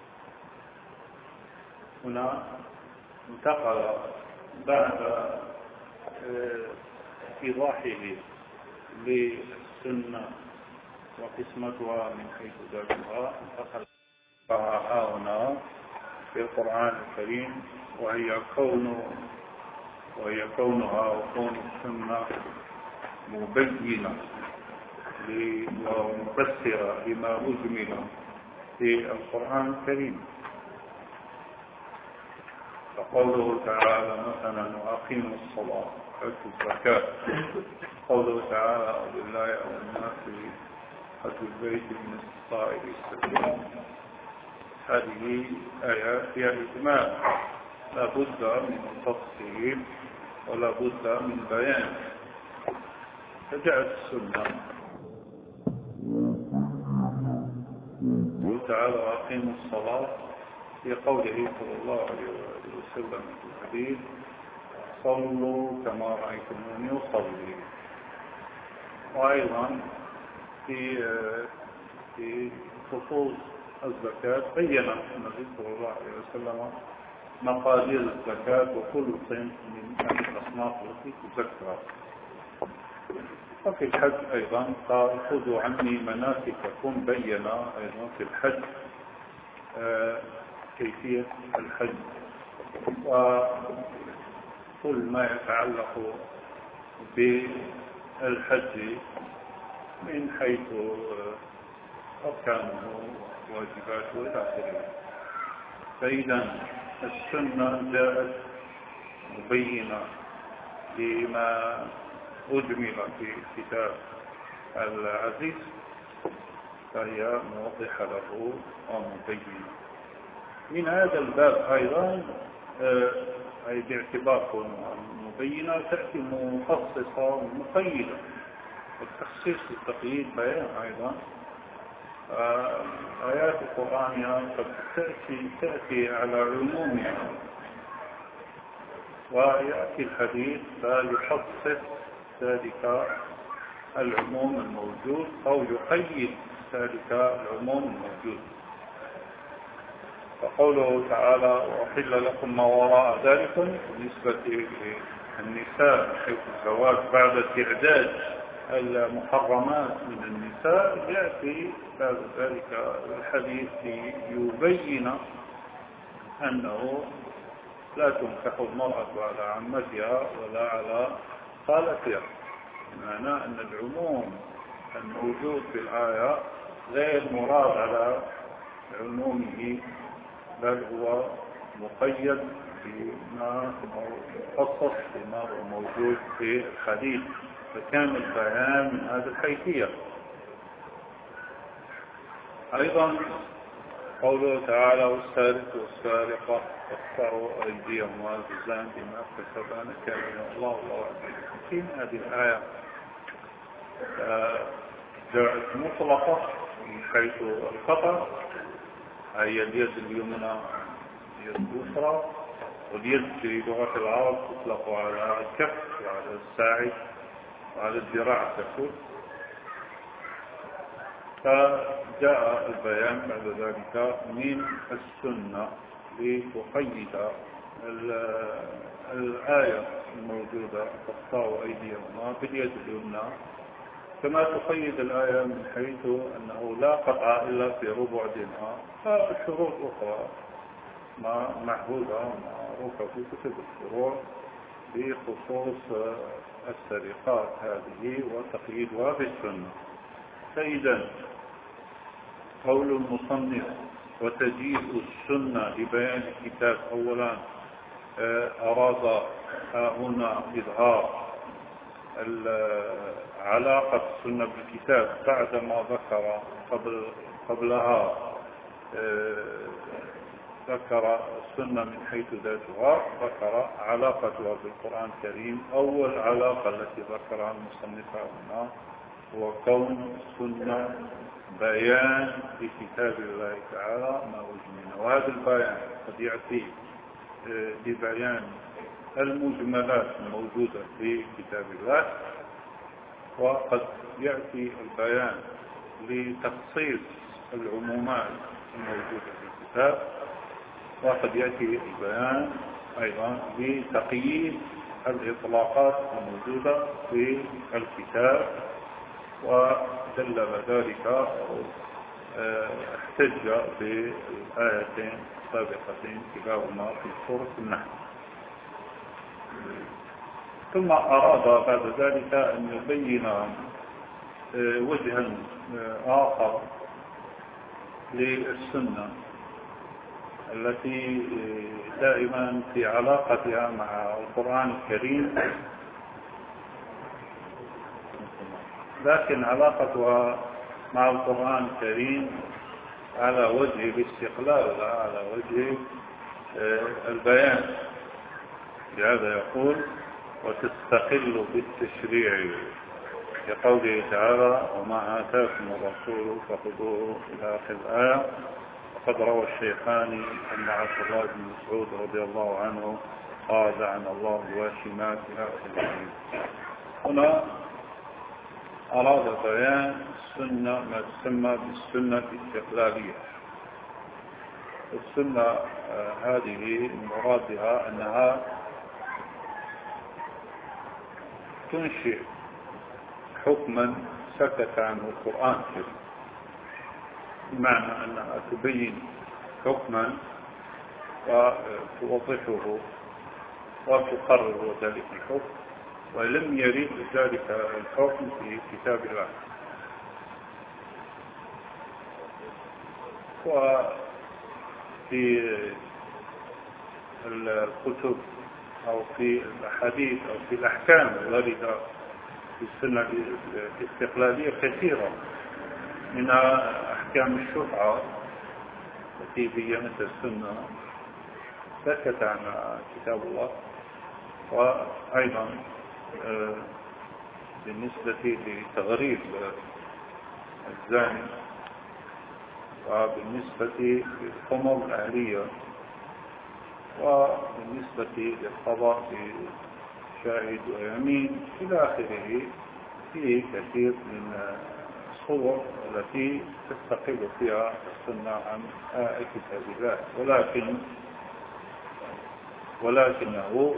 هنا انتقل بعد إيضاحه للسنة وقسمتها من حيث ذاتها، انتقل هنا في القرآن الكريم، وهي كونها وكون السنة مبينة ومفسرة لما أجمل في القرآن الكريم. فقوله تعالى مثلا: وأقيموا الصلاة وآتوا الزكاة. قوله تعالى: ولله على الناس حج البيت من استطاع إليه سبيلا. هذه آيات فيها إجمال، لا بد من تفصيل ولا بد من بيان. فجاءت السنة تعالى: وأقيموا الصلاة، في قوله صلى الله عليه وسلم في الحديث: صلوا كما رأيتموني أصلي. وأيضا في خصوص الزكاة بين النبي صلى الله عليه وسلم مقادير الزكاة وكل صنف من الأصناف التي تزكى. وفي الحج أيضا قال: خذوا عني مناسككم. بين أيضا في الحج كيفية الحج وكل ما يتعلق بالحج من حيث أركانه وواجباته إلى آخره. فإذا السنة جاءت مبينة لما أجمل في الكتاب العزيز، فهي موضحة له ومبينة. من هذا الباب أيضا أي باعتبار كونها مبينة تأتي مخصصة ومقيدة. التخصيص والتقييد بيان أيضا. آيات القرآن قد تأتي على عمومها، ويأتي الحديث فيخصص ذلك العموم الموجود أو يقيد ذلك العموم الموجود. فقوله تعالى: وأحل لكم ما وراء ذلك بالنسبة للنساء حيث الزواج بعد تعداد المحرمات من النساء، يأتي بعد ذلك الحديث يبين أنه لا تنكح المرأة على عمتها ولا على خالتها، بمعنى أن العموم الموجود في الآية غير مراد على عمومه، بل هو مقيد بما مخصص بما هو موجود في الحديث. فكان البيان من هذه الحيثية. أيضا قوله تعالى: والسارق والسارقة فاقطعوا أيديهما جزاء بما كسبا نكالا من الله والله عزيز حكيم. هذه الآية جاءت مطلقة من حيث القطع، هي اليد اليمنى اليد اليسرى، واليد في لغة العرب تطلق على الكف وعلى الساعد على الذراع تكون. فجاء البيان بعد ذلك من السنة لتقيد الآية الموجودة تقطع أيديهما باليد اليمنى، كما تقيد الآية من حيث أنه لا قطع إلا في ربع دينار. فالشروط أخرى معهودة معروفة في كتب الفروع بخصوص السرقات هذه وتقييدها بالسنة. فإذا قول المصنف وتجيء السنة لبيان الكتاب، أولا أراد هنا إظهار علاقة السنة بالكتاب بعدما ذكر قبلها ذكر السنة من حيث ذاتها، ذكر علاقتها بالقرآن الكريم. أول علاقة التي ذكرها المصنف هنا هو كون السنة بيان لكتاب الله تعالى ما أجمل، وهذا البيان قد يأتي لبيان المجملات الموجودة في كتاب الله، وقد يأتي البيان لتخصيص العمومات الموجودة في الكتاب، وقد يأتي البيان أيضا لتقييد الإطلاقات الموجودة في الكتاب. ودلل ذلك أو احتج بآيتين سابقتين كلاهما في سورة النحل. ثم أراد بعد ذلك أن يبين وجها آخر للسنة التي دائما في علاقتها مع القرآن الكريم، لكن علاقتها مع القرآن الكريم على وجه الاستقلال لا على وجه البيان. لهذا يقول وتستقل بالتشريع، لقوله تعالى وما آتاكم الرسول فخذوه إلى آخر الآية. وقد روى الشيخان أن عبد الله بن مسعود رضي الله عنه قال لعن الله الواشمات إلى آخر الآية. هنا أراد بيان السنة ما تسمى بالسنة الاستقلالية. السنة هذه مرادها أنها تنشئ حكما سكت عنه القرآن الكريم، بمعنى أنها تبين حكما وتوضحه وتقرر ذلك الحكم، ولم يرد ذلك الحكم في كتاب الله. وفي الكتب أو في الأحاديث أو في الأحكام الواردة في السنة الاستقلالية كثيرة، من أحكام الشفعة التي بينت السنة سكت عن كتاب الله. وأيضا بالنسبة لتغريب الزاني، وبالنسبة للخمر الأهلية، وبالنسبة للقضاء بشاهد ويمين إلى آخره، فيه كثير من الصور التي تستقل فيها السنة عن كتاب الله، ولكنه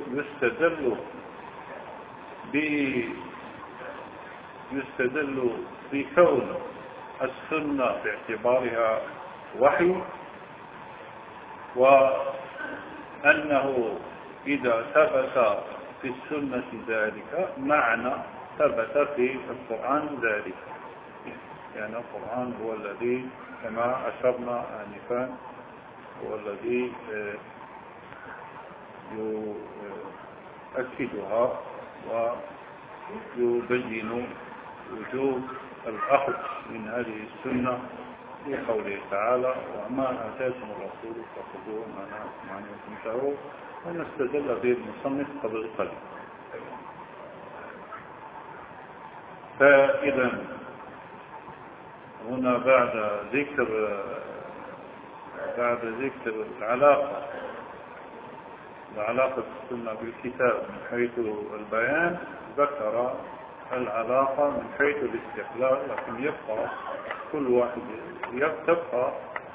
يستدل بكون السنة باعتبارها وحي، وأنه إذا ثبت في السنة ذلك معنى ثبت في القرآن ذلك. يعني القرآن هو الذي كما أشرنا آنفا هو الذي يؤكدها ويبين وجوب الأخذ من هذه السنة في قوله تعالى وما آتاكم الرسول فخذوه ما نهاكم عنه فانتهوا، ونستدل به المصنف قبل القليل. فإذا هنا بعد ذكر العلاقة السنة بالكتاب من حيث البيان، ذكر العلاقة من حيث الاستقلال، لكن يبقى كل واحد تبقى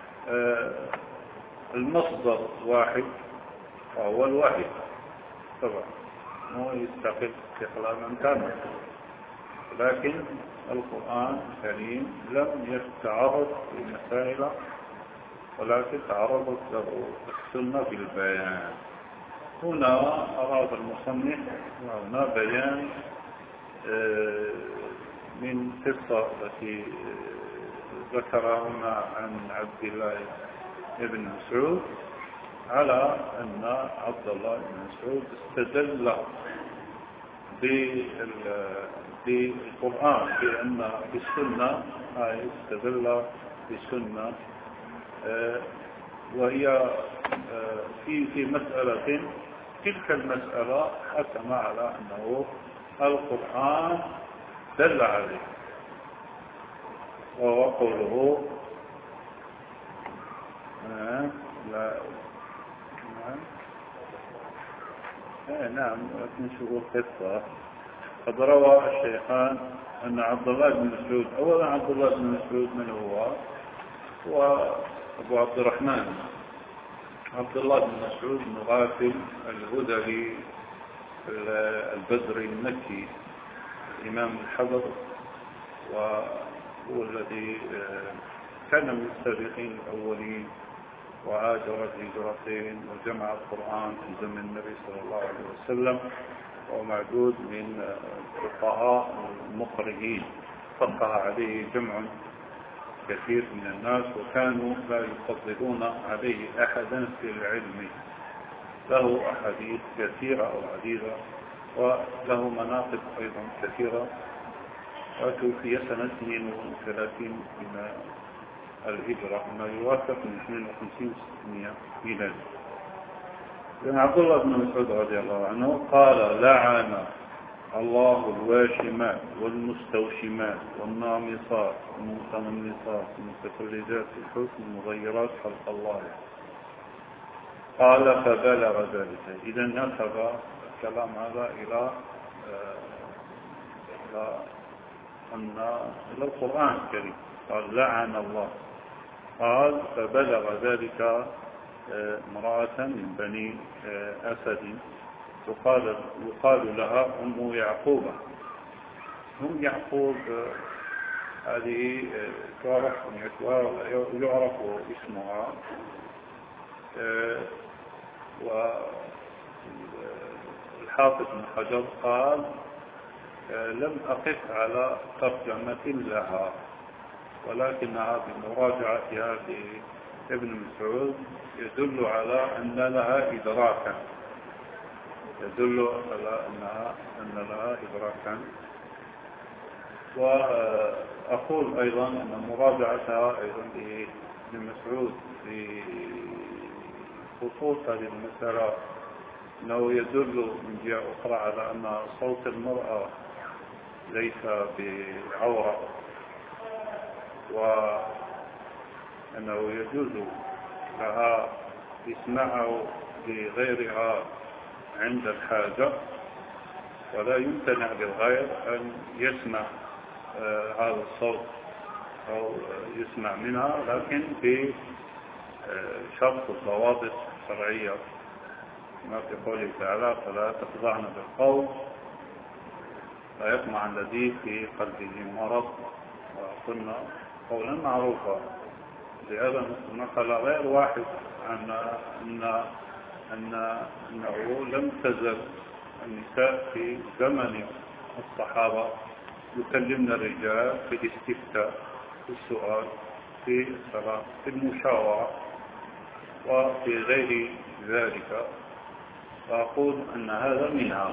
المصدر واحد وهو الوحي طبعا، مو يستقل استقلالا كاملا. لكن القرآن الكريم لم يتعرض لمسائل، ولكن تعرضت له السنة بالبيان. هنا أراد المصنف هنا بيان من قصة التي ذكرها عن عبد الله بن مسعود، على أن عبد الله بن مسعود استدل بالقرآن بأن بالسنة، استدل بالسنة، وهي في مسألة، تلك المسألة حكم على أنه القرآن دل عليه، وهو قوله نعم، لكن شو القصة. قد روى الشيخان أن عبد الله بن مسعود، أولا عبد الله بن مسعود من هو أبو عبد الرحمن عبد الله بن مسعود بن غافل الهذلي البدري المكي إمام الحضر، وهو الذي كان من السابقين الأولين، وهاجر الهجرتين وجمع القرآن في زمن النبي صلى الله عليه وسلم، ومعدود من الفقهاء المقرئين، فقه عليه جمع كثير من الناس، وكانوا لا يفضلون عليه أحدا في العلم. له أحاديث كثيرة أو عديدة، وله مناقب أيضا كثيرة. وتوفي سنة 32 من الهجرة، ما يوافق من 52 600 ميلادي. لأن عبد الله بن مسعود رضي الله عنه قال: لعن الله الواشمات والمستوشمات والنامصات والمتنمصات والمتفلجات الحسن المغيرات خلق الله. قال: فبلغ ذلك. إذا نسب الكلام هذا إلى القرآن الكريم. قال: لعن الله. قال: فبلغ ذلك امرأة من بني أسد، يقال لها أم يعقوب. أم يعقوب هذه يعرف اسمها، والحافظ بن حجر قال: لم أقف على ترجمة لها، ولكنها بمراجعتها لابن مسعود يدل على أن لها إدراكا، أن لها إدراكا. وأقول أيضا أن مراجعتها أيضا لابن مسعود في خصوص هذه المسألة أنه يدل من جهة أخرى على أن صوت المرأة ليس بعورة، وأنه يجوز لها يسمعه لغيرها عند الحاجة، ولا يمتنع للغير أن يسمع هذا الصوت أو يسمع منها، لكن بشرط الضوابط الشرعية، ما في قوله تعالى: فلا تخضعن بالقول فيطمع الذي في قلبه مرض، وقلنا قولا معروفا. لهذا نقل غير واحد أنه لم تزل النساء في زمن الصحابة يكلمن الرجال في الاستفتاء، في السؤال، في الصلاة، في المشاورة، وفي غير ذلك. فأقول أن هذا منها.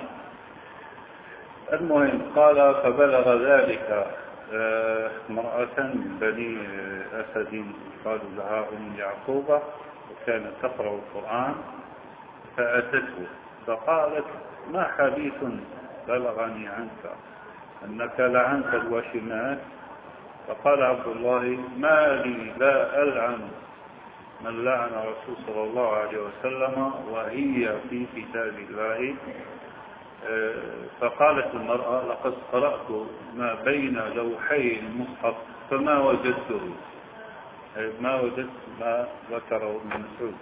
المهم، قال: فبلغ ذلك امرأة من بني أسد قالوا لها أم يعقوب، وكانت تقرأ القرآن، فأتته فقالت: ما حديث بلغني عنك أنك لعنت الواشمات؟ فقال عبد الله: ما لي لا ألعن من لعن الرسول صلى الله عليه وسلم، وهي في كتاب الله فقالت المرأة: لقد قرأت ما بين لوحي المصحف فما وجدته، ما وجدت ما ذكره ابن مسعود.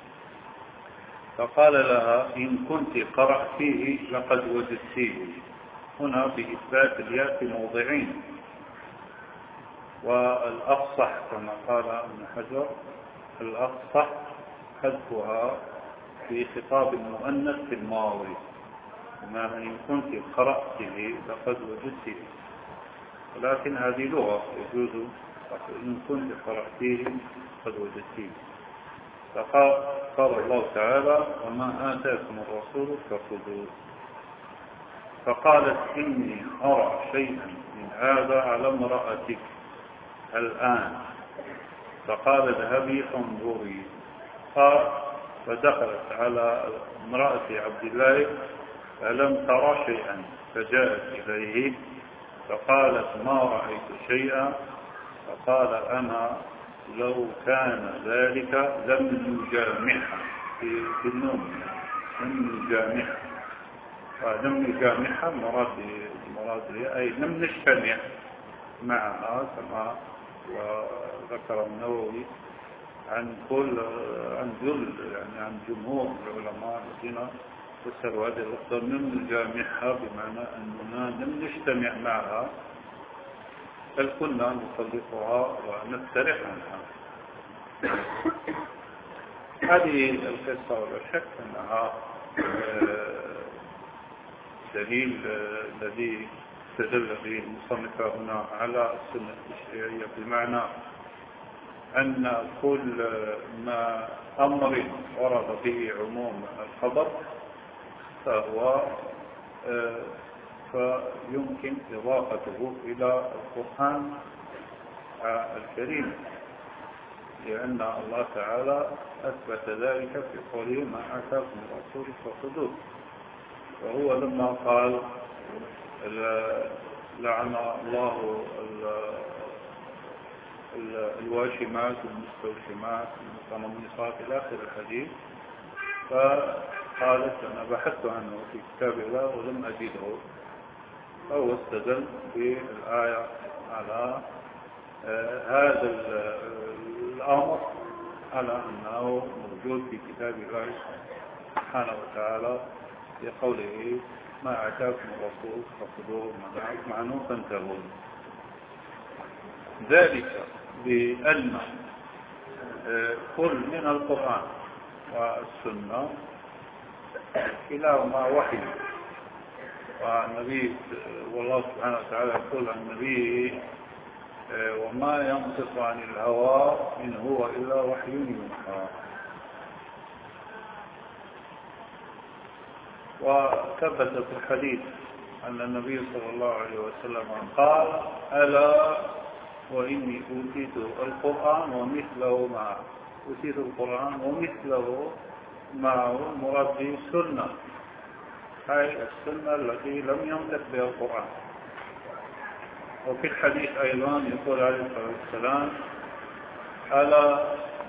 فقال لها: إن كنت قرأتيه لقد وجدتيه. هنا بإثبات الياء في موضعين، والأفصح كما قال ابن حجر الأفصح حذفها في خطاب المؤنث في الماضي، بمعنى إن كنت قرأته لقد وجدته، ولكن هذه لغة يجوز إن كنت قرأتيه قد وجدتيه. فقال الله تعالى: وما آتاكم الرسول فخذوه. فقالت: إني أرى شيئا من هذا على امرأتك الآن. فقال: اذهبي فانظري. فدخلت على امرأة عبد الله فلم ترى شيئا، فجاءت إليه فقالت: ما رأيت شيئا. فقال: أنا لو كان ذلك لم نجامحها في النوم، لم نجامحها. فلم نجامحها مراد أي لم نجتمع معها، كما ذكر النووي عن عن جمهور العلماء الذين فسروا هذه اللفظة: لم نجامحها بمعنى أننا لم نجتمع معها، بل كنا نطلقها ونفترق عنها. هذه القصة ولا شك أنها دليل الذي استدل به المصنف هنا على السنة التشريعية، بمعنى أن كل ما أمر ورد به عموم الخبر فيمكن إضافته إلى القرآن الكريم، لأن الله تعالى أثبت ذلك في قوله: ما آتاكم الرسول فخذوه. وهو لما قال: لعن الله الواشمات والمستوشمات والمتنمصات إلى آخر الحديث، فقالت: أنا بحثت عنه في كتاب الله ولم أجده. فهو استدل بالآية على هذا الأمر على أنه موجود في كتاب الله سبحانه وتعالى في قوله: ما آتاكم الرسول فخذوه مع أنه فانتهوا. ذلك بأن كل من القرآن والسنة كلاهما وحي، والنبي والله سبحانه وتعالى يقول عن النبي: وما ينطق عن الهوى إن هو إلا وحي يوحى. وثبت في الحديث أن النبي صلى الله عليه وسلم قال: ألا وإني أوتيت القرآن ومثله معه. أوتيت القرآن ومثله معه مراد به السنة، هاي السنة التي لم ينطق بها القرآن. وفي الحديث أيضا يقول عليه الصلاة والسلام: ألا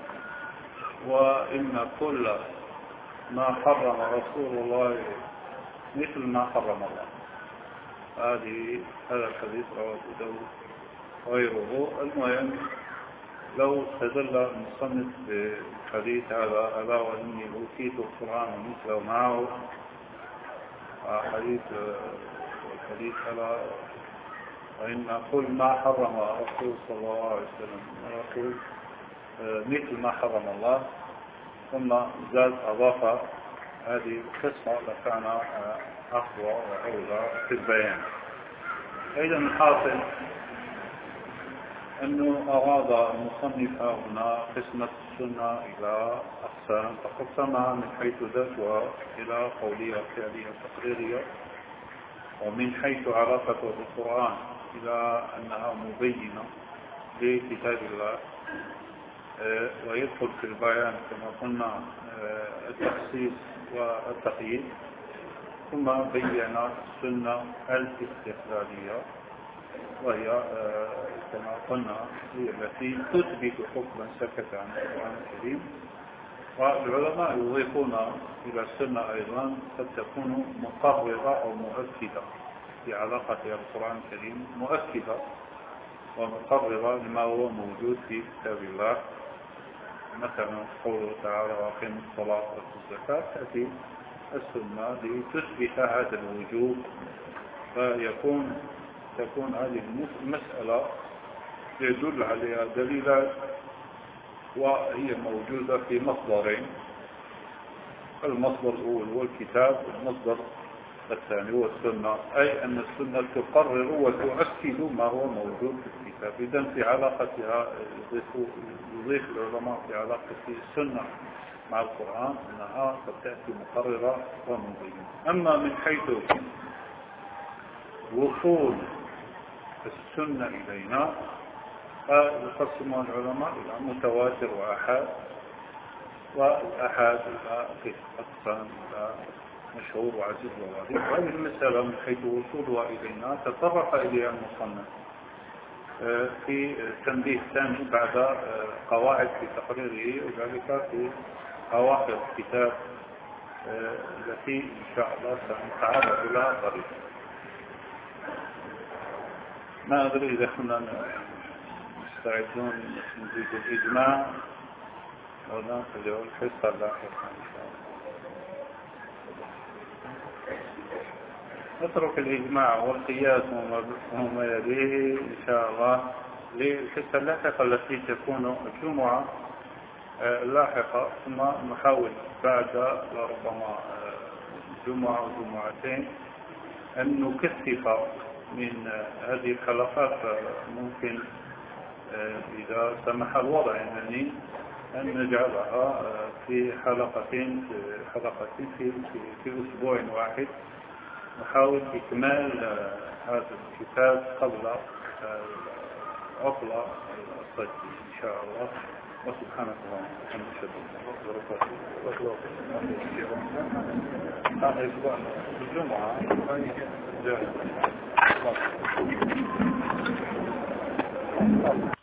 وإن كل ما حرم رسول الله مثل ما حرم الله. هذا الحديث رواه أبو داود وغيره. المهم، لو استدل المصنف بالحديث هذا: ألا وإني أوتيت القرآن ومثله معه، الحديث ألا وإن كل ما حرم الرسول صلى الله عليه وسلم الرسول مثل ما حرم الله، ثم زاد أضاف هذه القصة لكان أقوى وأولى في البيان. إذا الحاصل أنه أراد المصنف هنا قسمة السنة إلى أقسام، فقسمها من حيث ذاتها إلى قولية فعلية تقريرية، ومن حيث علاقته بالقرآن إلى أنها مبينة لكتاب الله، ويدخل في البيان كما قلنا التخصيص والتقييد. ثم بينا السنة الاستقلالية، وهي كما قلنا هي التي تثبت حكما سكت عن القرآن الكريم والعلماء يضيفون إلى السنة أيضا قد تكون مقررة أو مؤكدة في علاقتها بالقرآن الكريم، مؤكدة ومقررة لما هو موجود في كتاب الله. مثلا قوله تعالى وأقيموا الصلاة وآتوا الزكاة، تأتي السنة لتثبت هذا الوجوب، تكون هذه المسألة يدل عليها دليلات وهي موجودة في مصدرين، المصدر الأول هو الكتاب، والمصدر الثاني هو السنة، أي أن السنة تقرر وتؤكد ما هو موجود في الكتاب. إذن في علاقتها يضيف العلماء في علاقة السنة مع القرآن أنها قد تأتي مقررة ومبينة. أما من حيث وصول السنة إلينا فيقسمها العلماء إلى متواتر وآحاد، والآحاد إلى أقسام إلى مشهور وعزيز وغريب. وهذه المسألة من حيث وصولها إلينا تطرق إليها المصنف في تنبيه ثاني بعد قواعد في تقريره، وذلك في أواخر الكتاب التي إن شاء الله سنتعرض لها قريبا. ما أدري إذا كنا مستعدون نزيد الإجماع ولا نخليه الحصة اللاحقة إن شاء الله. نترك الإجماع والقياس وما يليه إن شاء الله للحصة اللاحقة التي تكون الجمعة اللاحقة، ثم نحاول بعد ربما جمعة أو جمعتين أن نكثف من هذه الحلقات. ممكن إذا سمح الوضع يعني أن نجعلها في حلقتين في أسبوع واحد، نحاول إكمال هذا الكتاب قبل عطلة الصيف إن شاء الله. وسبحانك اللهم وبحمدك أشهد أن لا إله إلا أنت